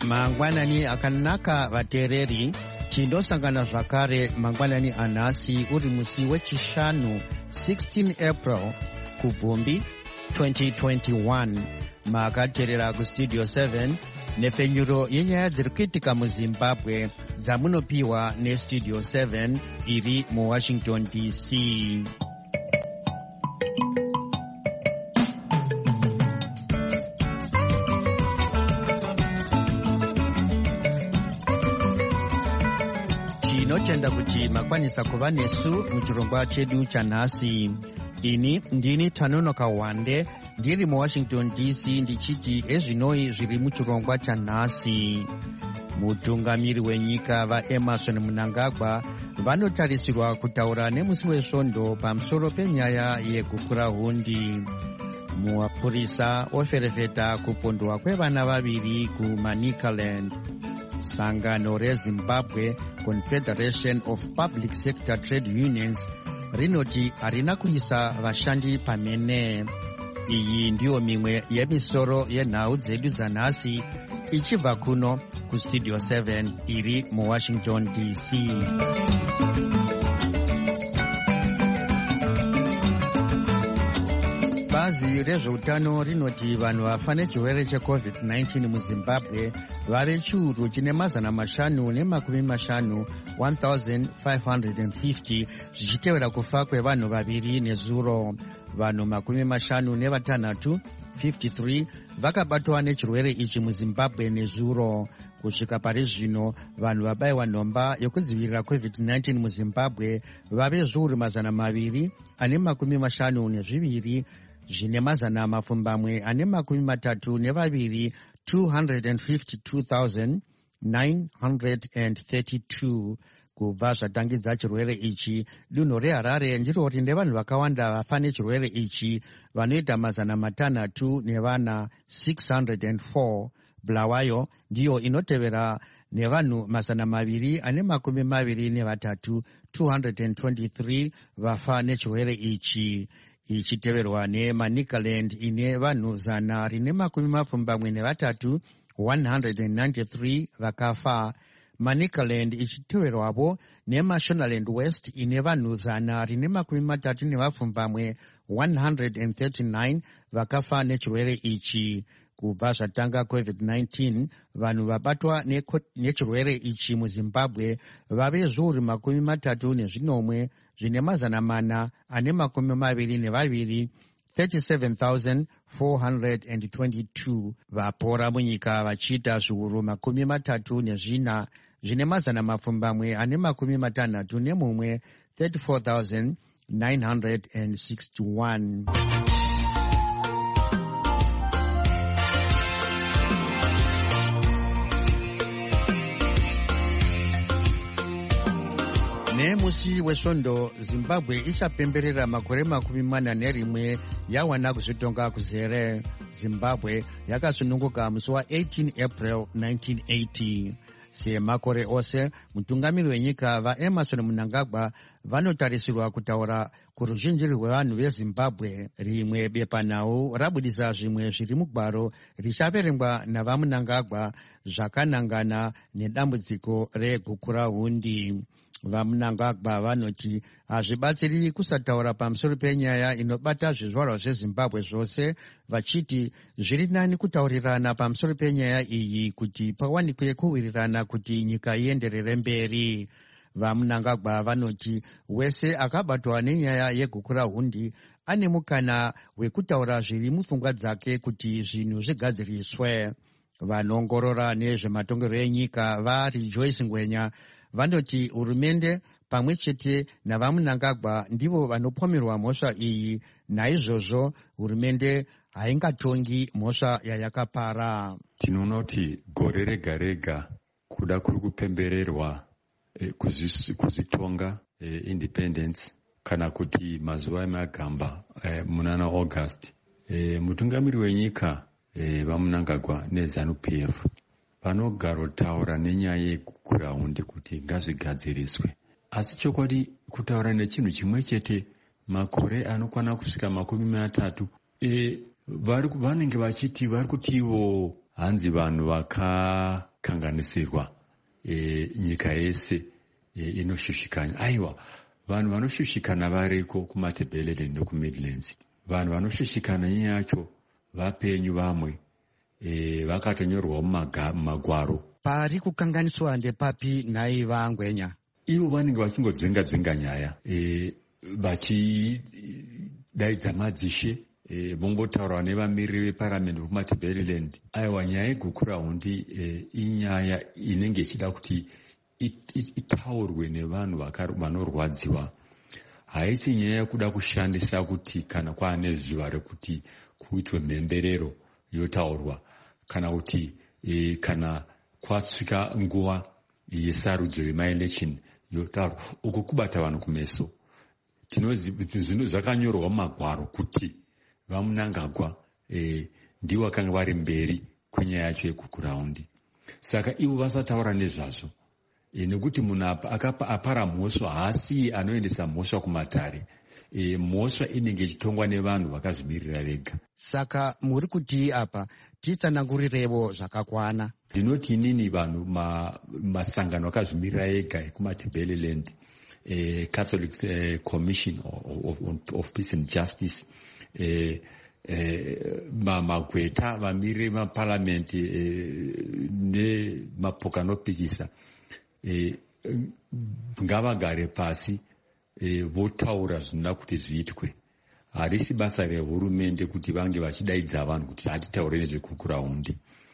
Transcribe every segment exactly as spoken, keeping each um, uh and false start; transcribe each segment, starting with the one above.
mangwanani akanaka vateereri, tindosangana zvakare mangwanani anhasi uri musi wechishanu sixteen April kubvumbi twenty twenty-one. Makateerera kustudio seven nepfenyuro yenyaya dziri kuitika muzimbabwe dzamunopiwa nestudio seven iri muwashington D C. Tinotenda kuti makwanisa kuva nesu muchirongwa chedu chanhasi. Ini ndini Tanonoka Wande ndiri muwashington D C ndichiti ezvinoi zviri muchirongwa chanhasi. Mutungamiri wenyika vaEmerson Mnangagwa vanotarisirwa kutaura nemusi wesvondo pamusoro penyaya yegukurahundi. Mapurisa oferefeta kupondwa kwevana vaviri kuManicaland. Sangano reZimbabwe Confederation of Public Sector Trade Unions rinoti harina kuisa vashandi pamene. Iyi ndiyo mimwe yemisoro yenhau dzedu dzanhasi ichibva kuno kustudio seven iri muwashington D C. Bazi rezveutano rinoti vanhu vafa nechirwere checovid nineteen muzimbabwe vave chiuru chine mazana mashanu nemakumi mashanu one thousand five hundred fifty zvichitevera kufa kwevanhu vaviri nezuro. Vanhu makumi mashanu nevatanhatu fifty-three vakabatwa nechirwere ichi muzimbabwe nezuro. Kusvika pari zvino vanhu vabayiwa nhomba yokudzivirira covid nineteen muzimbabwe vave zviuru mazana maviri ane makumi mashanu nezviviri zvine mazana mapfumbamwe ane makumi matatu nevaviri two hundred fifty-two thousand nine hundred thirty-two. Kubva zvatangidza chirwere ichi, dunhu reHarare ndiro rine vanhu vakawanda vafa nechirwere ichi vanoita mazana matanhatu nevana six hundred four. Bulawayo ndiyo inotevera nevanhu mazana maviri ane makumi maviri nevatatu two hundred twenty-three vafa nechirwere ichi. Ichiteverwa neManicaland ine vanhu zana rine makumi mapfumbamwe nevatatu one hundred ninety-three vakafa. Manicaland ichiteverwapo neMashonaland West ine vanhu zana rine makumi matatu nevapfumbamwe one hundred thirty-nine vakafa nechirwere ichi. Kubva zvatanga covid nineteen vanhu vabatwa nechirwere ichi muzimbabwe vave zviuru makumi matatu nezvinomwe zvine mazana mana ane makumi maviri nevaviri thirty-seven thousand four hundred twenty-two. Vapora munyika vachiita zviuru makumi matatu nezvina zvine mazana mapfumbamwe ane makumi matanhatu nemumwe thirty-four thousand nine hundred sixty-one. Nemusi wesvondo Zimbabwe ichapemberera makore makumi mana nerimwe yawana kuzvitonga kuzere. Zimbabwe yakasununguka musi wa eighteen April nineteen eighty. Semakore ose mutungamiri wenyika vaEmerson Mnangagwa vanotarisirwa kutaura kuruzhinji rwevanhu veZimbabwe. Rimwe bepanhau rabudisa zvimwe zviri mugwaro richaverengwa navaMnangagwa zvakanangana nedambudziko regukurahundi. VaMnangagwa vanoti hazvibatsiri kusataura pamusoro penyaya inobata zvizvarwa zveZimbabwe zvose, vachiti zviri nani kutaurirana pamusoro penyaya iyi kuti pawanikwe kuwirirana kuti nyika ienderere mberi. VaMnangagwa vanoti wese akabatwa nenyaya yegukurahundi ane mukana wekutaura zviri mupfungwa dzake kuti zvinhu zvigadziriswe. Vanoongorora nezvematongerwo enyika vaRejoice Ngwenya vanoti hurumende pamwe chete navaMnangagwa ndivo vanopomerwa mhosva iyi, naizvozvo hurumende haingatongi mhosva yayakapara. Tinoona kuti gore rega rega kuda kuri kupembererwa eh, kuzitonga eh, independence kana kuti mazuva emagamba eh, munana August eh, mutungamiri wenyika eh, vaMnangagwa neZANU-P F vanogara taura nenyaya yegukurahundi kuti ngazvigadziriswe. Asi chokwadi kutaura nechinhu chimwe chete makore anokwana kusvika makumi matatu e, vanenge vachiti vari kuti ivo hanzi vanhu vaka kanganisirwa e, nyika yese e, inoshushikana. Aiwa, vanhu vanoshushikana variko kuMatabeleland nekuMidlands. Vanhu vanoshushikana nyaya yacho vapenyu vamwe e, vakatonyorwa mumagwaro. Pari kukanganiswa ndepapi nhai vaNgwenya? Ivo vanenge vachingodzenga dzenga nyaya e, vachidaidza madzishe e, vombotaura nevamiriri veparamende kuMatabeleland. Aiwa, nyaya yegukurahundi e, inyaya inenge ichida kuti it, it, itaurwe nevanhu vanorwadziwa. Haisi nyaya yekuda kushandisa kuti kana kwaane zuva rekuti kuitwe mhemberero yotaurwa, kana kuti e, kana kwatsvika nguva yesarudzo yemaelection yotaurwa. Uku kubata vanhu kumeso. Zvino zvakanyorwa mumagwaro kuti vaMunangagwa e, ndivo vakanga vari mberi kwenyaya yacho yegukurahundi. Saka ivo vasataura nezvazvo. E, nekuti munhu apara mhosva haasi anoendesa mhosva kumatare. E, mhosva inenge ichitongwa nevanhu vakazvimirira vega. Saka muri kuti apa titsanangurirevo zvakakwana. Ndinoti inini vanhu masangano akazvimirira ega ekuMatabeleland, e, Catholic e, Commission of, of, of Peace and Justice, e, e, magweta vamiriri maparamende e, nemapoka anopikisa e, ngavagare pasi e, votaura zvinoda kuti zviitwe. Harisi basa rehurumende kuti vange vachidaidza vanhu kuti hatitaure nezvegukurahundi.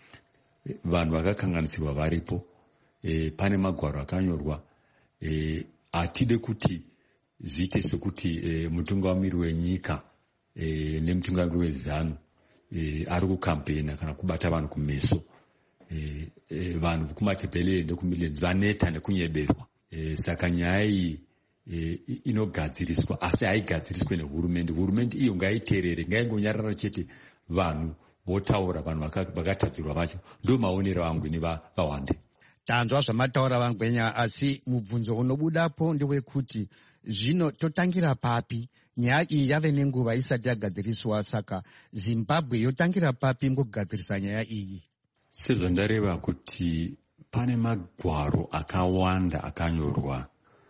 E, vanhu vakakanganisirwa varipo. E, pane magwaro akanyorwa. E, hatide kuti zviite sekuti e, mutungamiri wenyika e, nemutungamiri wezanu e, ari kukampena kana kubata vanhu kumeso. E, e, vanhu kuMatabeleland nekuMidlands vaneta nekunyeberwa. E, saka nyaya iyi e, inogadziriswa, asi haigadziriswe nehurumende. Hurumende iyo ngaiterere, ngaingonyarara chete vanhu votaura, vanhu vakatadzirwa vacho. Ndo maonero angu nevawande. Tanzwa zvamataura vaNgwenya, asi mubvunzo unobudapo ndewekuti zvino totangira papi? Nyaya iyi yave nenguva isati yagadziriswa, saka Zimbabwe yotangira papi mukugadzirisa nyaya iyi? Sezvandareva kuti pane magwaro akawanda akanyorwa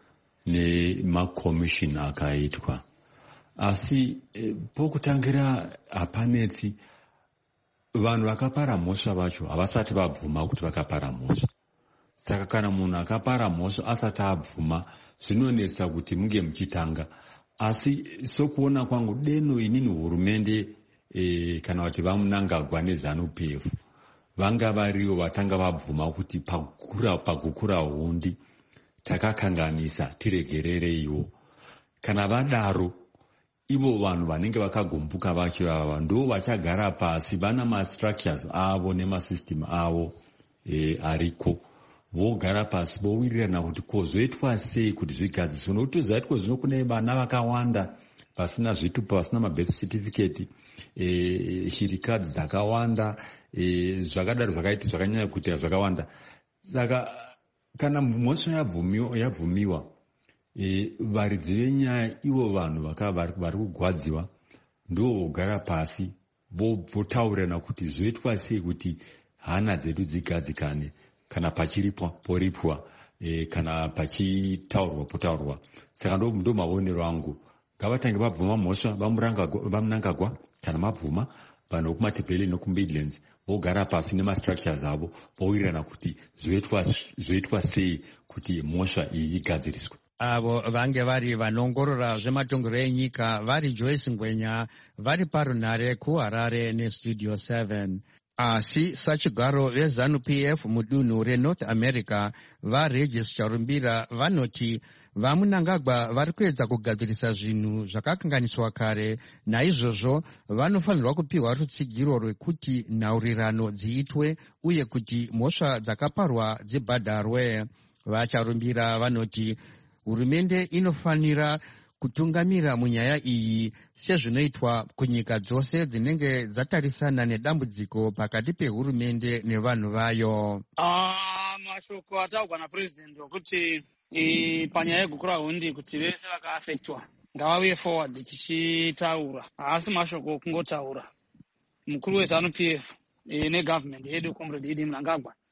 nemakomishini akaitwa, asi e, pokutangira hapanetsi. Vanhu vakapara mhosva vacho havasati vabvuma kuti vakapara mhosva. Saka kana munhu akapara mhosva asati abvuma, zvinonetsa kuti munge muchitanga. Asi sokuona kwangu deno inini hurumende e, kana kuti vaMunangagwa neZANU-P F vanga variwo vatanga vabvuma kuti pakukura pakukura hundi takakanganisa tiregerereiwo. Kana vadaro, ivo vanhu vanenge vakagombuka vacho ava ndo vachagara pasi, vana ma-structures avo nemasystem avo e, ariko, vogara pasi vowirirana kuti kozoitwa sei kuti zvigadziswe. Nokuti zvaitwa zvino kune vana vakawanda pasina zvitupa, pasina mabirth certificate, e, shirikadzi dzakawanda, e, zvakadaro zvakaiti zvakanyanya kuita zvakawanda. Saka kana mhosva yabvumiwa, yabvumiwa e, varidzi venyaya ivo vanhu vari kugwadziwa ndo vogara pasi votaurirana kuti zvoitwa sei kuti hana dzedu dzigadzikane, kana pachiripwa poripwa, e, kana pachitaurwa potaurwa. Saka ndo, ndo maonero angu. Ngavatange vabvuma mhosva vaMunangagwa, kana mabvuma vanhu vekuMatabeleland nekuMidlands vogara pasi nemastructures avo vowirirana kuti zvoitwa sei kuti mhosva iyi igadziriswe. Avo vange vari vanongorora zvematongero enyika vari Joyce Ngwenya vari parunhare kuHarare neStudio seven. Asi sachigaro veZANU-P F mudunhu reNorth America vaRegis Charumbira vanoti vaMunangagwa vari kuedza kugadzirisa zvinhu zvakakanganiswa kare, naizvozvo vanofanirwa kupiwa rutsigiro rwekuti nhaurirano dziitwe uye kuti mhosva dzakaparwa dzibhadharwe. VaCharumbira vanoti hurumende inofanira kutungamira munyaya iyi sezvinoitwa kunyika dzose dzinenge dzatarisana nedambudziko pakati pehurumende nevanhu vayo. Ah, mashoko ataugwa naPresident okuti e, panyaya yegukurahundi kuti vese vakaafektwa ngavauye forward tichitaura, haasi mashoko okungotaura. Mukuru weZANU-P F e, negovernment yedu Comrade Idi Mnangagwa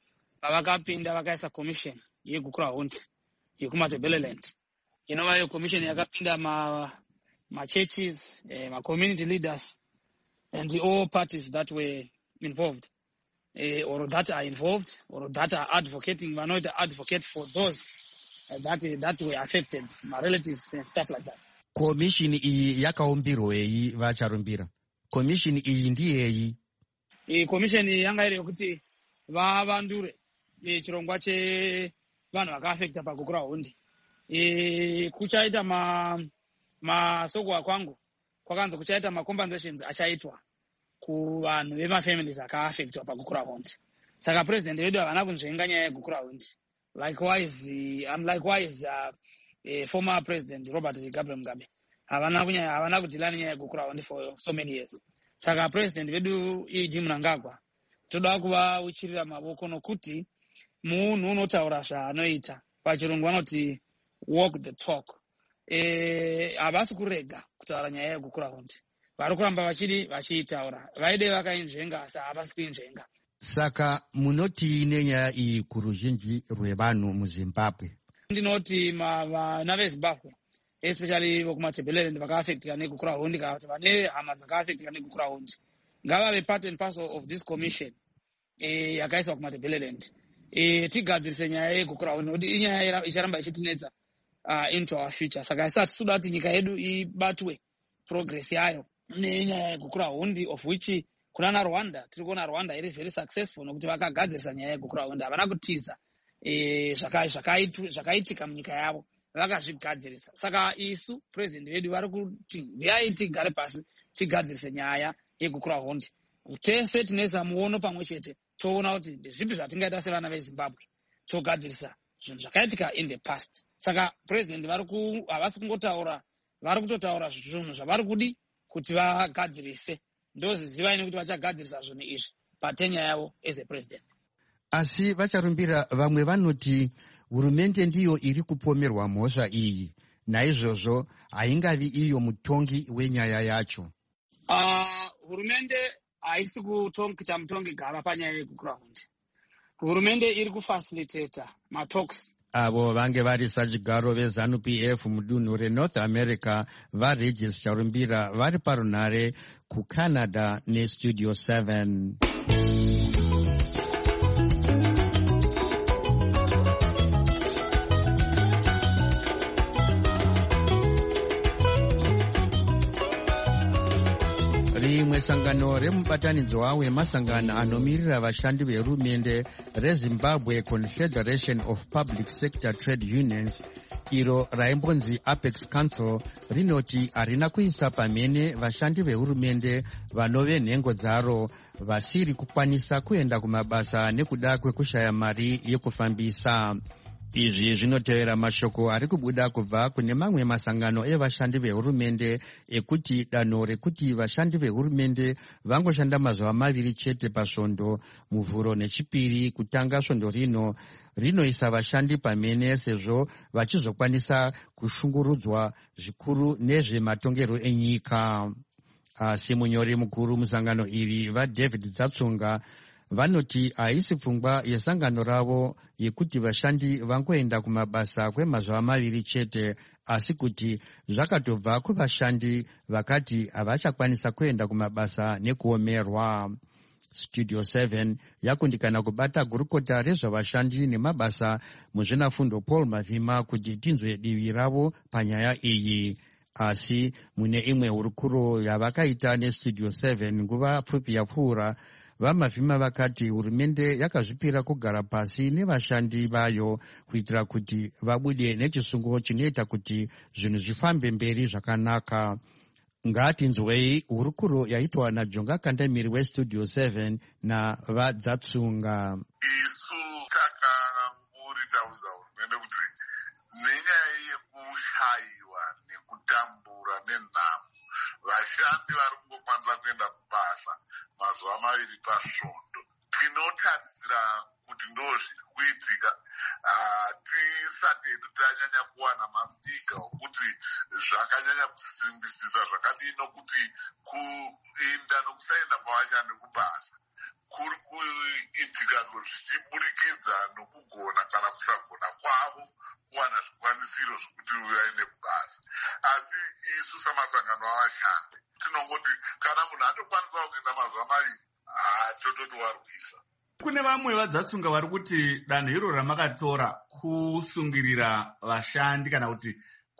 pavakapinda vakaisa commission yeGukurahundi yekuMatabeleland. Inova iyo commission yakapinda ma ma-churches, uh, ma-community leaders, and the all parties that were involved, uh, or that are involved, or that are advocating, but not advocate for those uh, that that were affected, my relatives and stuff like that. Commission iyi yakaumbirwei vacharumbira. Commission iyi ndiyei? E commission yanga iri yokuti vavandure e chirongwa che vanhu vakaafekta paGukurahundi. E kuchaita ma masoko akwangu kwakanzi kuchaita ma compensations achaitwa kuvanhu vemafamilies akaafektwa paGukurahundi. Saka president wedu havana kunzvenga nyaya yeGukurahundi. Likewise, uh, I'm likewise uh, uh, former president Robert Gabriel Mugabe. Havana kunyanya havana kudilana nyaya yeGukurahundi for so many years. Saka president wedu Eugene Mnangagwa toda kuvauchirira mavoko nokuti munhu unotaura zvaanoita. Pachirungu vanoti walk the talk. Eh, havasi kurega kutaura nyaya yeGukurahundi. Vari kuramba vachidi vachiitaura. Vaide vakainzvenga asi havasi kuinzvenga. Saka munoti nenyaya iyi kuruzhinji rwevanhu muZimbabwe? Ndinoti vana veZimbabwe, especially vokuMatabeleland vakaafektika neGukurahundi kana kuti vane hama dzakaafektika neGukurahundi, ngavave part and parcel of this commission eh, yakaiswa kuMatabeleland. Eh, tigadzirise nyaya yeGukurahundi nokuti inyaya icharamba ichitinetsa uh, into our future. Saka isati suda kuti nyika yedu ibatwe progress yayo nenyaya yeGukurahundi, of which kunana Rwanda tiri kuona Rwanda iri very successful nokuti vakagadzirisa nyaya yeGukurahundi. Havana kutiza eh, zvakaitika munyika yavo, vakazvigadzirisa. Saka isu president vedu vari kuti uyai tigare pasi tigadzirise nyaya yeGukurahundi. Tese tinesa muono pamwe chete toona kuti ndezvipi zvatingaita sevana veZimbabwe togadzirisa zvinhu zvakaitika in the past. Saka president vari ku havasi kungotaura, vari kutotaura zvinhu zvavari kudi kuti vagadzirise. Ndozivai nekuti vachagadzirisa zvinhu izvi patenya yavo as a president. Asi vacharumbira vamwe vanoti hurumende ndiyo iri kupomerwa mhosva iyi, naizvozvo haingavi iyo mutongi wenyaya yacho. Uh, hurumende haisi kuita mutongi gava panyaya yeGukurahundi. Hurumende iri kufacilitata matalks. Avo vange vari sachigaro veZANU P F mudunhu reNorth America vaRegis Charumbira vari parunhare kuCanada neStudio seven. Rimwe sangano remubatanidzo wemasangano anomirira vashandi vehurumende reZimbabwe Confederation of Public Sector Trade Unions, iro raimbonzi Apex Council, rinoti harina kuisa pamene vashandi vehurumende vanove nhengo dzaro vasiri kukwanisa kuenda kumabasa nekuda kwekushaya mari yekufambisa. Izvi zvinotevera mashoko ari kubuda kubva kune mamwe masangano evashandi vehurumende ekuti danho rekuti vashandi vehurumende vangoshanda mazuva maviri chete pasvondo muvhuro nechipiri kutanga svondo rino rinoisa vashandi pamene sezvo vachizokwanisa kushungurudzwa zvikuru nezvematongero enyika. Asi munyori mukuru musangano iri vaDavid Dzatsunga vanoti haisi pfungwa yesangano ravo yekuti vashandi vangoenda kumabasa kwemazuva maviri chete, asi kuti zvakatobva kuvashandi vakati havachakwanisa kuenda kumabasa nekuomerwa. Studio seven yakundikana kubata gurukota rezvavashandi nemabasa muzvinafundo Paul Mavhima kuti tinzwe divi ravo panyaya iyi. Asi mune imwe hurukuro yavakaita neStudio seven nguva pfupi yapfuura, vaMavhima vakati hurumende yakazvipira kugara pasi nevashandi vayo kuitira kuti vabude nechisungo chinoita kuti zvinhu zvifambe mberi zvakanaka. Ngatinzwei hurukuro yaitwa naJonga Kandamiri weStudio seven navaDzatsunga. Isu takangoritaudza hurumende kuti nenyaya yekushaiwa nekutambura nenhamo vashandi vari kungokwanisa kuenda kubasa mazuva maviri pasvondo, tinotarisira kuti ndo zviri kuitika. Tisati hedu tanyanya kuwana mafiga okuti zvakanyanya kusimbisisa zvakadii, nokuti kuenda nokusaenda kwavashandi kubasa kuri kuitika zvichiburikidza nokugona kana kusagona kwavo kuwana zvikwanisiro zvokuti vaine basa. Asi isu samasangano avashandi tinongoti kana munhu atokwanisawo kuenda mazuva maviri tototi warwisa. Kune vamwe vadzatsunga vari kuti danho iro ramakatora kusungirira vashandi kana kuti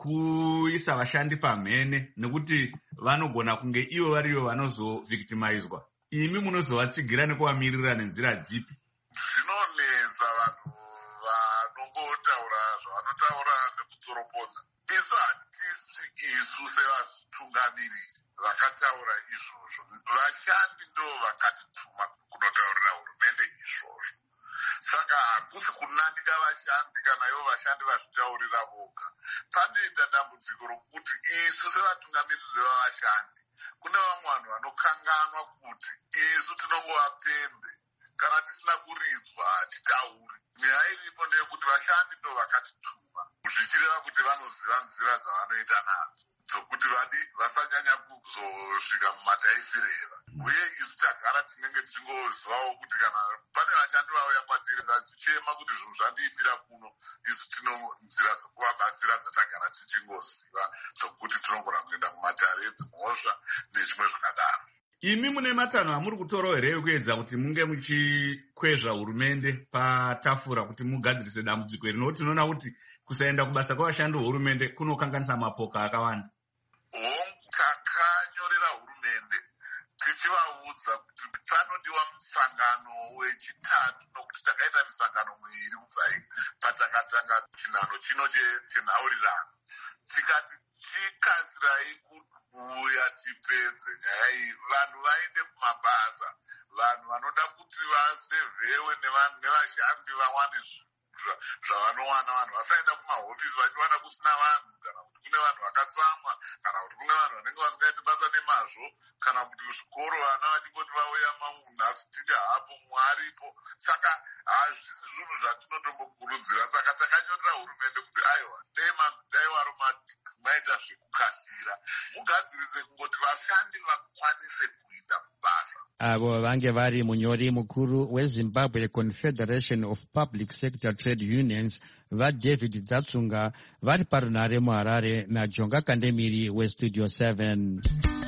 kuisa vashandi pamhene nekuti vanogona kunge ivo varivo vanozovhictimizwa, imi munozovatsigira nekuvamirira nenzira dzipi? Zvinonetsa vanhu vanongotaura zvavanotaura nekutsoropodza. Isu hatisi isu sevatungamiriri vakataura izvozvo. Vashandi ndo vakatituma kunotaurira hurumende izvozvo. Saka hakusi kunandika vashandi kana ivo vashandi vazvitaurira voga. Panoita dambudziko rokuti isu sevatungamiriri vavashandi kune vamwe vanhu vanokanganwa kuti isu tinongova pembe kana tisina kuridzwa hatitauri. Nyaya iripo ndeyekuti vashandi ndo vakatituma zvichireva kuti vanoziva nzira dzavanoita nadzo dzokuti vadi vasanyanya kuzosvika mumataisireva. Uye isu tagara tinenge tichingozivawo kuti kana pane vashandi vauya kwatiri vachichema kuti zvinhu zvandiipira kuno, isu tino nzira dzokuvabatsira dzatagara tichingoziva dzokuti tinogona kuenda kumatare dzimhosva nezvimwe zvakadaro. Imi mune matanho amuri kutorawo here ekuedza kuti munge muchikwezva hurumende patafura kuti mugadzirise dambudziko iri, nokuti tinoona kuti kusaenda kubasa kwavashandi vehurumende kunokanganisa mapoka akawanda? Hongu, takanyorera hurumende tichivaudza kuti panodiwa musangano wechitatu, nokuti takaita misangano miviri kubvai patakatanga chinhano chino chenhaurirano. Tikati chikasirai kuuya tipedze nyaya iyi, vanhu vaende kumabasa, vanhu vanoda kuti vasevhewe nevashandi vawane zvavanowana, vanhu vasaenda kumahofisi vachiwana kusina vanhu, kana kuti kune vanhu vakatsamwa, kana kuti kune vanhu vanenge vasingaiti basa nemazvo, kana kuti kuzvikoro vana vachingoti vauya manhasi titi hapo mwaripo. Saka hazvisi zvinhu zvatinotombokurudzira. Saka takanyorera hurumende kuti aiwa dai waro maita zvekukasira mugadzirise kungoti vashandi vakwanise kuita basa. Avo vange vari munyori mukuru weZimbabwe Confederation of Public Sector Trade Unions vaDavid Dzatsunga vari parunare muHarare naJonga Kandemiri weStudio seven.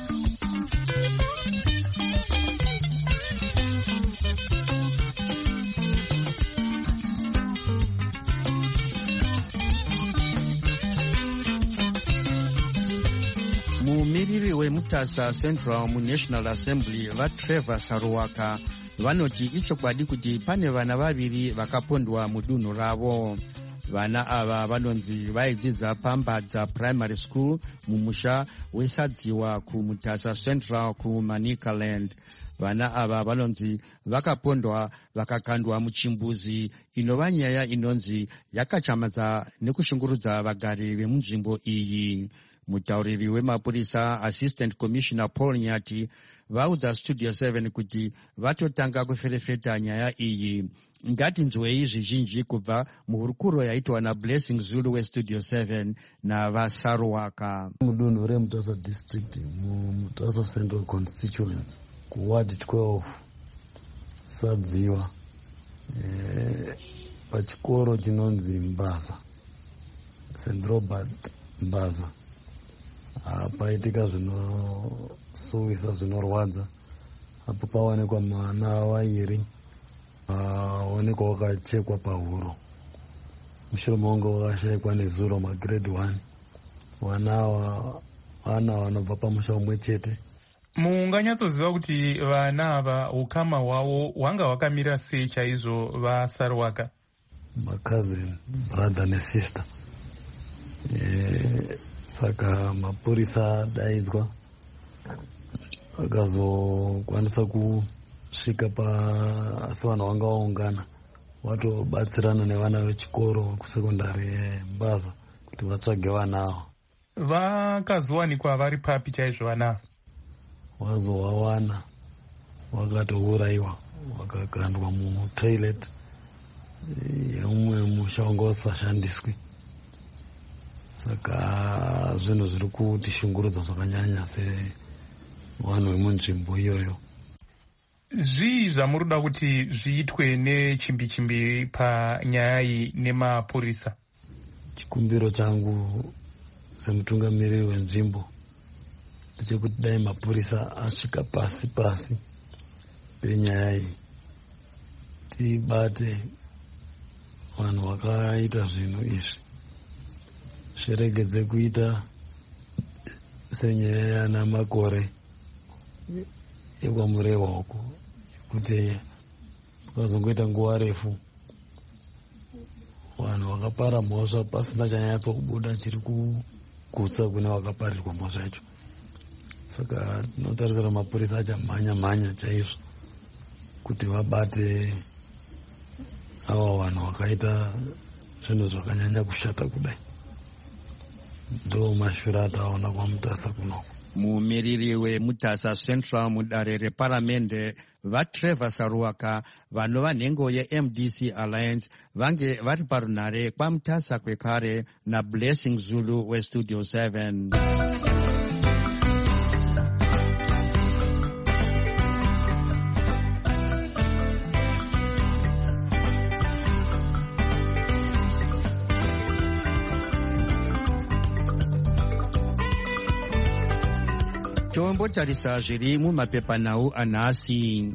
Mumiriri weMutasa Central muNational Assembly vaTrevor Saruwaka vanoti ichokwadi kuti pane vana vaviri vakapondwa mudunhu ravo. Vana ava vanonzi vaidzidza paMbadza Primary School mumusha weSadziwa kuMutasa Central kuManicaland. Vana ava vanonzi vakapondwa vakakandwa muchimbuzi, inova nyaya inonzi yakachamadza nekushungurudza vagari vemunzvimbo iyi. Mutauriri wemapurisa Assistant Commissioner Paul Nyati vaudza Studio seven kuti vatotanga kuferefeta nyaya iyi. Ngatinzwei zvizhinji kubva muhurukuro yaitwa naBlessing Zulu weStudio seven navaSaruwaka. Mudunhu reMutasa District muMutasa Central Constituency kuward twelve Sadziwa e, pachikoro chinonzi Mbaza Saint Robert Mbaza paitika zvinosuvisa zvinorwadza. Apo paonekwa mwana wairi aonekwa wakachekwa pahuro, mushure maunge wakashayikwa nezuro magrade one. Vana ava vana vanobva pamusha umwe chete. Munganyatsoziva kuti vana ava ukama hwavo hwanga hwakamira sei chaizvo vaSaruwaka? Cousin, brother nesister. E, saka mapurisa adaidzwa akazokwanisa kusvika paasi vanhu vanga vaungana vatobatsirana nevana vechikoro kusekondari yeMbaza kuti vatsvage vana ava. Vakazowanikwa vari papi chaizvo vana ava? Vazovawana vakatourayiwa vakagandwa mutoilet yemumwe musha wanga usashandiswi. Saka zvinhu zviri kutishungurudza zvakanyanya sevanhu vemunzvimbo iyoyo. zvii zvamurikuda kuti zviitwe nechimbi-chimbi panyaya iyi nemapurisa? Chikumbiro changu semutungamiriri wenzvimbo ndechekuti dai mapurisa asvika pasi pasi penyaya iyi, tibate vanhu vakaita zvinhu izvi, zviregedze kuita senyaya yana makore ekwamurehwa uku, kuti kwazongoita nguva refu vanhu vakapara mhosva pasina chanyatso kubuda chiri kugutsa kune vakaparirwa mhosva yacho. Saka tinotarisira mapurisa achamhanya-mhanya chaizvo kuti vabate ava vanhu vakaita zvinhu zvakanyanya kushata kudai. Ndo mashure ataona kwaMutasa kunoko. Mumiriri weMutasa Central mudare reparamende vaTrevor Saruwaka vanova nhengo yeM D C Alliance vange vari parunhare kwaMutasa kwekare naBlessing Zulu weStudio seven. Tombotarisa zviri mumapepanhau anhasi.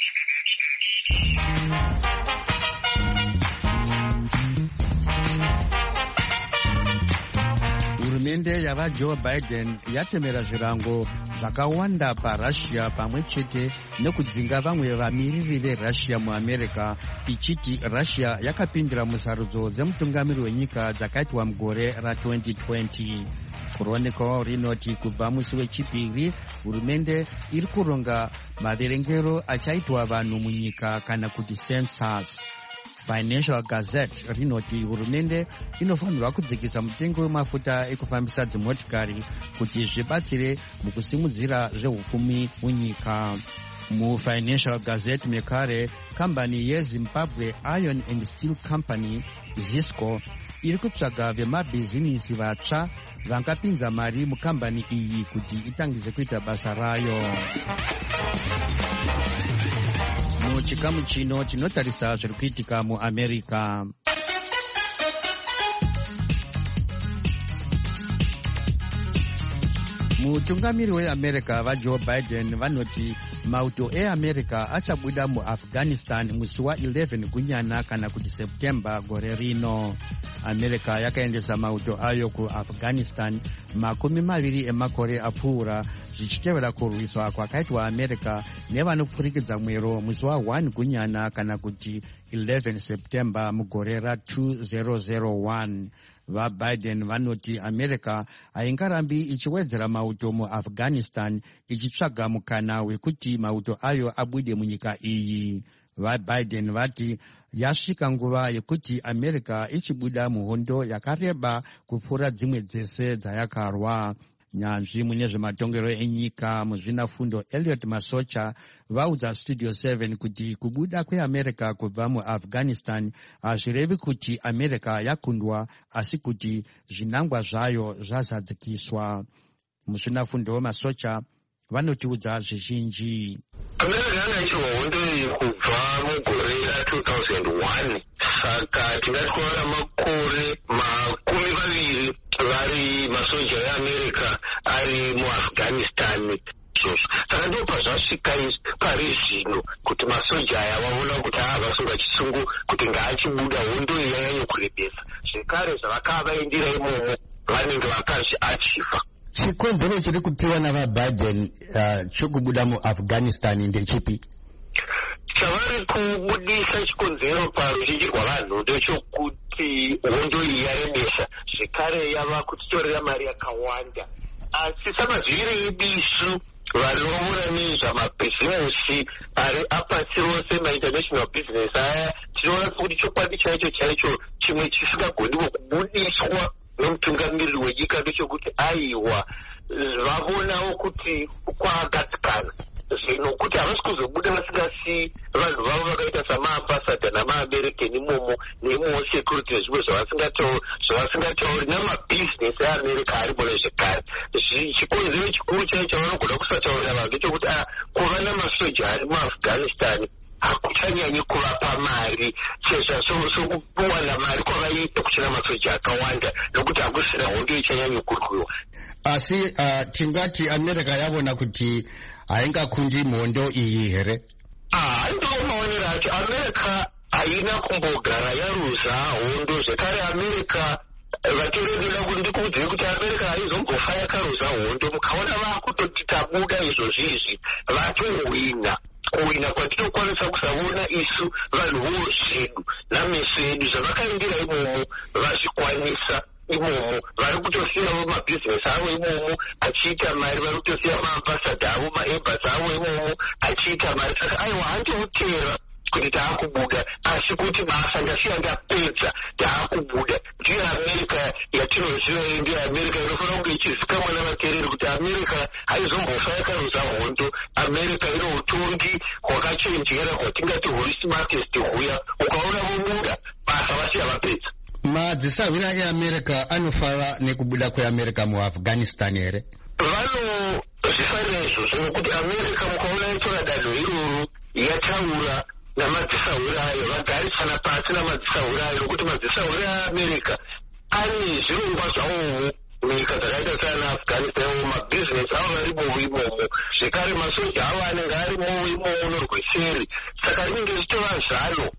Hurumende yavaJoe Biden yatemera zvirango zvakawanda paRussia pamwe chete nekudzinga vamwe vamiriri veRussia muAmerica, ichiti Russia yakapindira musarudzo dzemutungamiri wenyika dzakaitwa mugore ratwenty twenty. Chronicle rinoti kubva musi wechipiri hurumende iri kuronga maverengero achaitwa vanhu munyika kana kuti census. Financial Gazette rinoti hurumende inofanirwa kudzikisa mutengo wemafuta ekufambisa dzimotikari kuti zvibatsire mukusimudzira zvehukumi munyika. MuFinancial Gazette mekare kambani yeZimbabwe Iron and Steel Company Zisco iri kutsvaga vemabhizinisi vatsva vangapinza mari mukambani iyi kuti itangise kuita basa rayo. Muchikamu chino tinotarisa zviri kuitika muAmerica. Mutungamiri weAmerica vaJoe Biden vanoti mauto eAmerica achabuda muAfghanistan musi wa11 gunyana kana kuti September gore rino. America yakaendesa mauto ayo kuAfghanistan makumi maviri emakore apfuura zvichitevera kurwiswa kwakaitwa America nevanopfurikidza mwero musi wa1 gunyana kana kuti eleven September mugore ra two thousand one. VaBiden vanoti America haingarambi ichiwedzera mauto muAfghanistan ichitsvaga mukana wekuti mauto ayo abude munyika iyi. VaBiden vati yasvika nguva yekuti America ichibuda muhondo yakareba kupfuura dzimwe dzese dzayakarwa. Nyanzvi mune zvematongero enyika muzvinafundo Elliot Masocha vaudza Studio seven kuti kubuda kweAmerica kubva muAfghanistan hazvirevi kuti America yakundwa, asi kuti zvinangwa zvayo zvazadzikiswa. Muzvinafundo Masocha vanotiudza zvizhinji. America yakaitwa hondo iyi kubva mugore ra two thousand one, saka tingatwara makore makumi maviri vari masoja eAmerica ari muAfghanistan. Saka ndipo pazvasvika pari zvino kuti masoja aya vaona kuti avasunga chisungu kuti ngaachibuda hondo iyanyanya kurebesa. Zvekare zvavakavaindira imomo vanenge vakazviachiva. Chikonzero chiri kupiwa navaBiden uh, chokubuda muAfghanistan ndechipi? Chavari kubudisa chikonzero paruzhinji rwavanhu ndechokuti hondo iyi yarebesa, zvekare yava kutitorera mari yakawanda. Asi samazviri ebisu vanoona nezvamabhizinesi ari apasi rose mainternational business aya, tinoona kuti chokwadi chaicho chaicho chimwe chisingagoniwo kubudiswa nomutungamiriri wenyika ndechekuti aiwa vavonawo kuti kwagadzikana. nokuti havasi kuzobuda vasingasiyi vanhu vavo vakaita samaambasadha namaamerikani imomo neimowo security nezvimwe zvavasingatauri namabhizinesi eamerica arimo nezvekare. Chikonzero chikuru chai chavanogona kusataurira vanhu ndechekuti kuva namasoja ari muafghanistan hakuchanyanyi kuvapa mari sokuwana mari kwavaiita kuchina masoja akawanda nokuti hakusina hondo ichanyanyi kurwiwa. Asi uh, tingati America yavona kuti haingakundi mhondo iyi here? Ah, ndo maonero acho. America haina kumbogara yaruza hondo zvekare. America vatorendera kuti ndikuudzei kuti America haizombofa yakaruza hondo. Mukaona vakutoti tabuda izvozvizvi vatohwina. Kuhwina kwatinokwanisa kusaona isu vanhu vozvedu nameso edu zvavakaindira imomo vazvikwanisa imomo. Vari kutosiyawo mabhizinesi avo imomo achiita mari, vari kutosiya maambasadha avo maembasi avo imomo achiita mari. Saka aiwa handiutera kuti taakubuda, asi kuti basa ndasiya ndapedza taakubuda. Ndiyo America yatinoziva iyi, ndiyo America inofanira kunge ichizikamwa navateereri kuti America haizombofa yakaruza hondo. America ine utongi hwakachenjera kwatingati huri smartest huya. Ukaona vobuda basa vasiya vapedza. Madzisahwira eAmerica anofara nekubuda kweAmerica muAfghanistan here? Vano zvifanira izvozvo nokuti America mukaona yatora danho iroro yataura namadzisahwira ayo, vagarisana pasi namadzisahwira ayo, nokuti madzisahwira eAmerica ane zvirongwa zvavowo munyika dzakaita sana Afghanistan, mabhizinesi avo arimowo imomo, zvekare masoja avo anenge arimowo imomo norweseri. Saka rinenge richitova zano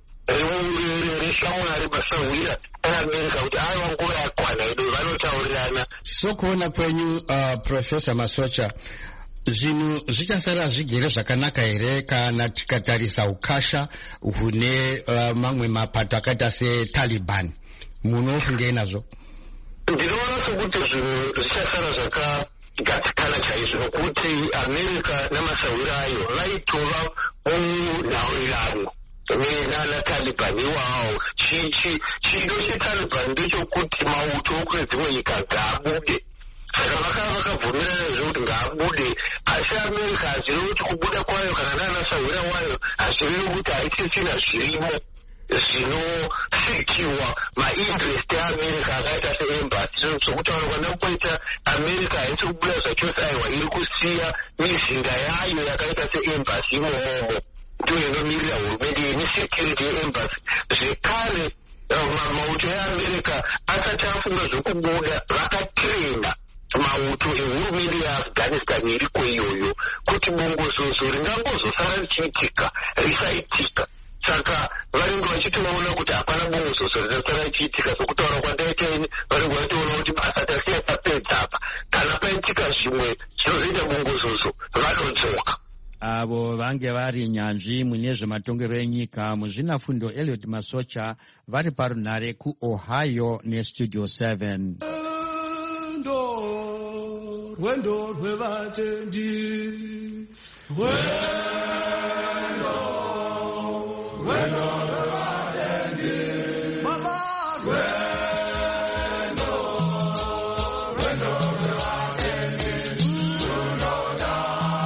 reshamwari basahwira eAmerica kuti aiwa nguva yakwana edo vanotaurirana. Sokuona kwenyu uh, Professor Masocha, zvinhu zvichasara zvigere zvakanaka here kana tikatarisa ukasha hune uh, mamwe mapato akaita seTaliban? Munofungei nazvo? Ndinoona sokuti zvinhu zvichasara zvakagadzikana chaizvo, nokuti America namasahwira ayo vaitova munhaurirano nanaTaliban iwawo. Chido cheTaliban ndechekuti mauto kune dzimwe nyika ngaabude. Saka vakava vakabvumirana nezvo kuti ngaabude, asi America hazvirevi kuti kubuda kwayo kana nanasahwira wayo hazvirevi kuti haisisina zvirimo zvinosikiwa mainterest eAmerica akaita seembasi. Sokutaura kwandakwaita America haisi kubuda zvachose, aiwa iri kusiya mizinda yayo yakaita seembasi imomomo ndiyo inomirira hurumende yemisecurity yeembasi. Zvekare mauto eAmerica asati afunga zvokubuda vakatrena mauto ehurumende yeAfghanistan iriko iyoyo kuti bongozozo ringangozosara richiitika risaitika. Saka vanenge vachitoona kuti hapana bongozozo ringasara richiitika. Sokutaura kwandaitaini vanenge vachitoona kuti basa tasiya tapedza apa, kana paitika zvimwe zvinozoita bongozozo vanodzoka. Avo vange vari nyanzvi mune zvematongero enyika muzvinafundo Eliot Masocha vari parunhare kuOhio neStudio seven. Rwendo rwevatendi, rwendo rwendo rwevatendi, mama rwendo rwendo rwevatendi, runoda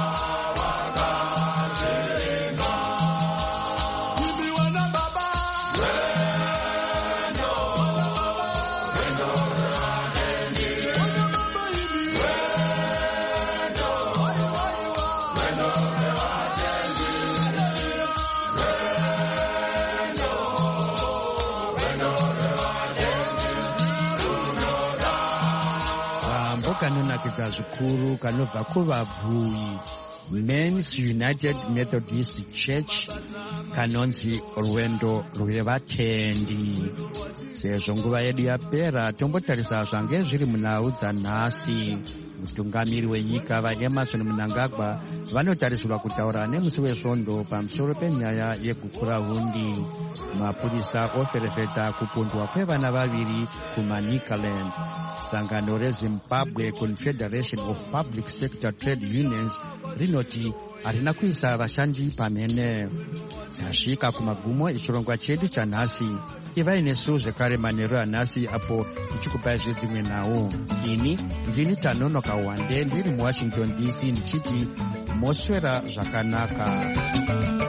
vakatenga, ibiwa na baba rwendo rwendo rwevatendi, baba ibi rwendo rwendo rwevatendi, kanonakidza zvikuru kanobva kuvabvuyi Men's United Methodist Church kanonzi rwendo rwevatendi. Sezvo nguva yedu yapera, tombotarisa zvange zviri munhau dzanhasi. Mutungamiri wenyika vaEmerson Mnangagwa vanotarisirwa kutaura nemusi wesvondo pamusoro penyaya yegukurahundi. Mapurisa oferefeta kupundwa kwevana vaviri kuManicaland. Sangano reZimbabwe Confederation of Public Sector Trade Unions rinoti harina kuisa vashandi pamhene. Tasvika kumagumo echirongwa chedu chanhasi. Ivai nesu zvekare manheru anhasi apo tichikupai zvedzimwe nhau. Ini ndini Tanonoka Wande ndiri muWashington D C ndichiti moswera zvakanaka.